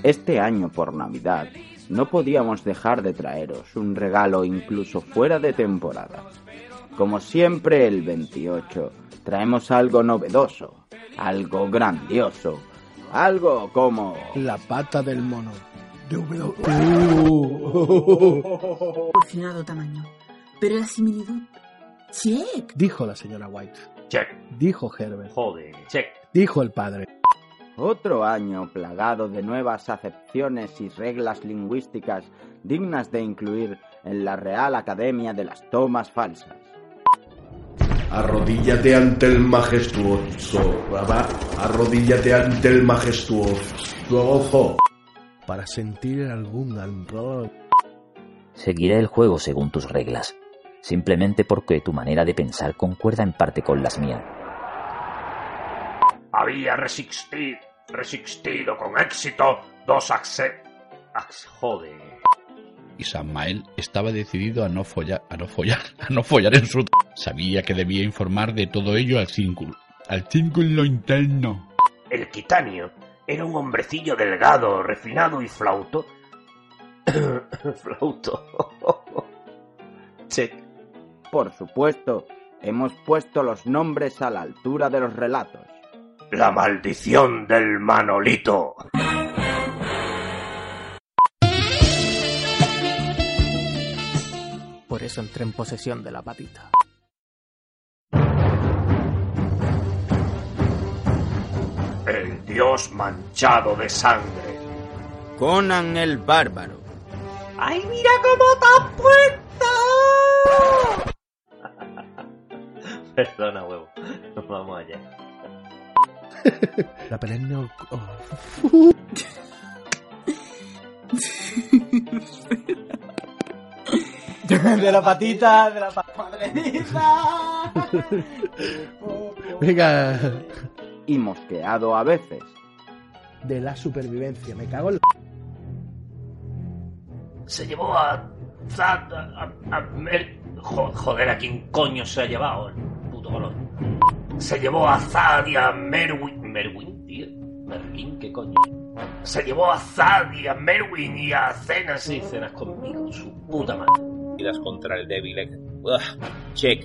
Este año por Navidad no podíamos dejar de traeros un regalo incluso fuera de temporada. Como siempre el 28 traemos algo novedoso, algo grandioso, algo como... La pata del mono. Proporcionado tamaño, pero la similitud... ¡Check! Dijo la señora White. Check. Dijo Herbert. Joder, check. Dijo el padre. Otro año plagado de nuevas acepciones y reglas lingüísticas dignas de incluir en la Real Academia de las Tomas Falsas. Arrodíllate ante el majestuoso. Arrodíllate ante el majestuoso. Para sentir algún alrededor. Seguiré el juego según tus reglas, simplemente porque tu manera de pensar concuerda en parte con las mías. Había resistido con éxito 2 Joder. Y Samael estaba decidido a no follar en su... Sabía que debía informar de todo ello al círculo interno. El Quitanio era un hombrecillo delgado, refinado y flauto. Flauto. Check. Por supuesto, hemos puesto los nombres a la altura de los relatos. La maldición del Manolito. Por eso entré en posesión de la patita. El dios manchado de sangre. Conan el Bárbaro. ¡Ay, mira cómo te has puesto! Perdona, huevo. Nos vamos allá. La perenne... De la patita, de la madrecita. Venga. Y mosqueado a veces. De la supervivencia, me cago en... Se llevó a Joder, ¿a quién coño se ha llevado el puto color? Se llevó a Zad y a Merwin, tío. Merkin, ¿qué coño? Se llevó a Zad y a Merwin y a Cenas y Cenas conmigo, su puta madre. Tiras contra el débil. Check.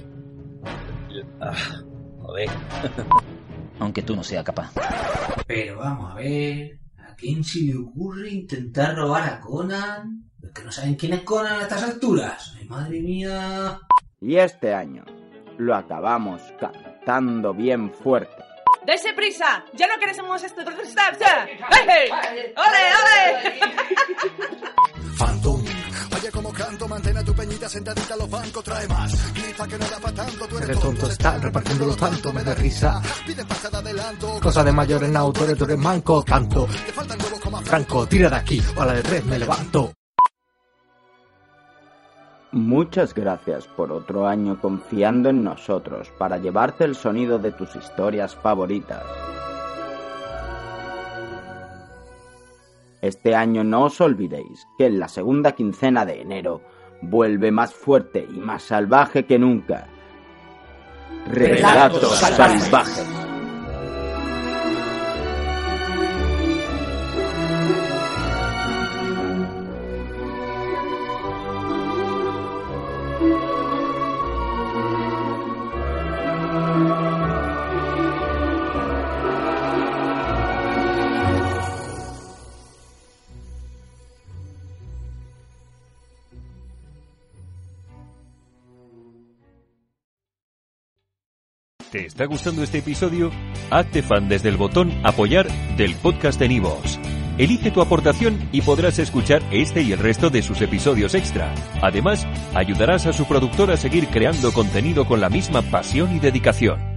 Joder. Aunque tú no seas capaz. Pero vamos a ver, ¿a quién se le ocurre intentar robar a Conan? ¿Los que no saben quién es Conan a estas alturas? ¡Ay, madre mía! Y este año lo acabamos cantando bien fuerte. ¡Dese prisa! ¡Ya no queremos esto! ¡Hey! ¡Ole, ole! Phantom, vaya como canto, mantén a tu peñita sentadita a los bancos, trae más. Glifa que no da pa' tanto, tú eres tonto, está repartiéndolo tanto, me da risa. Pide pasada adelanto. Cosa de mayores en autores, tú eres manco, tanto. Te faltan huevos como Franco, tira de aquí, o a la de 3 me levanto. Muchas gracias por otro año confiando en nosotros para llevarte el sonido de tus historias favoritas. Este año no os olvidéis que en la segunda quincena de enero vuelve más fuerte y más salvaje que nunca. Relatos salvajes. ¿Te está gustando este episodio? Hazte fan desde el botón Apoyar del podcast de Nivos. Elige tu aportación y podrás escuchar este y el resto de sus episodios extra. Además, ayudarás a su productor a seguir creando contenido con la misma pasión y dedicación.